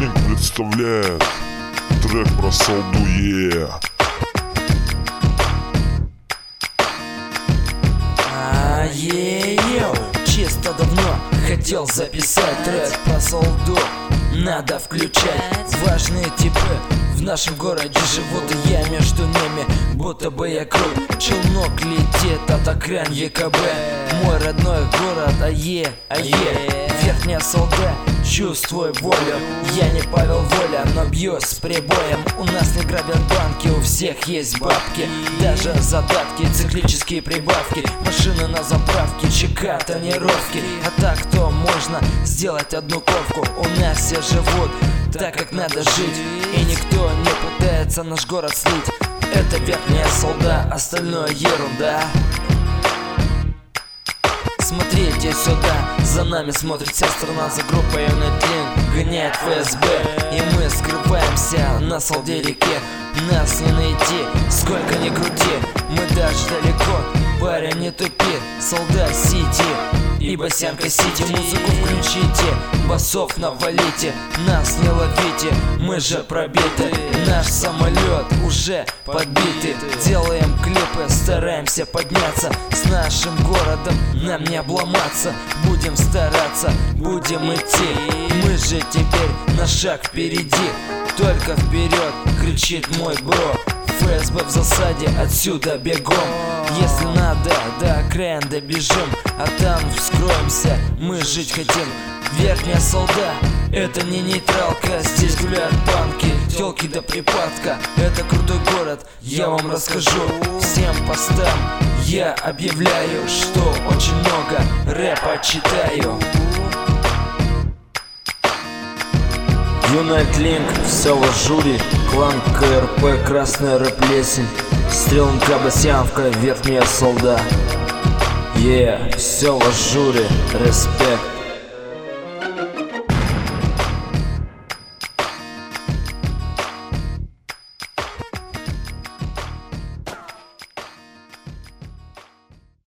Линк представляет трек про солду, Чисто давно хотел записать трек про солду. Надо включать важные типы. В нашем городе живут, и я между ними, будто бы я крут. Челнок летит от окраин ЕКБ. Мой родной город, Верхняя Салда, чувствуй волю. Я не Павел Воля, но бьюсь с прибоем. У нас не грабят банки, у всех есть бабки. Даже задатки, циклические прибавки. Машины на заправке, ЧК, тонировки. А так то можно сделать одну ковку. У нас все живут так, как надо жить, и никто не пытается наш город слить. Это Верхняя Салда, остальное ерунда. Смотрите сюда, за нами смотрит вся страна. За группой Юнитлинк гоняет ФСБ, и мы скрываемся на Салде реке. Нас не найти, сколько ни крути, мы даже далеко. Парень, не тупи, Салда Сити и Босянка Сити. Музыку включите, басов навалите, нас не ловите, мы же пробиты. Наш самолет уже подбитый. Делаем клипы, стараемся подняться. С нашим городом нам не обломаться. Будем стараться, будем идти. Мы же теперь на шаг впереди. Только вперед, кричит мой бро. ФСБ в засаде, отсюда бегом. Если надо, до окраин добежим, а там вскроемся, мы жить хотим. Верхняя Салда, это не нейтралка. Здесь гуляют банки, тёлки до припадка. Это крутой город, я вам расскажу. Всем постам я объявляю, что очень много рэпа читаю. Юнитлинк, все в ажуре. Клан КРП, красная рэп-лесень. Стрелка, Босянка, Верхняя Салда. Все в ажуре, респект.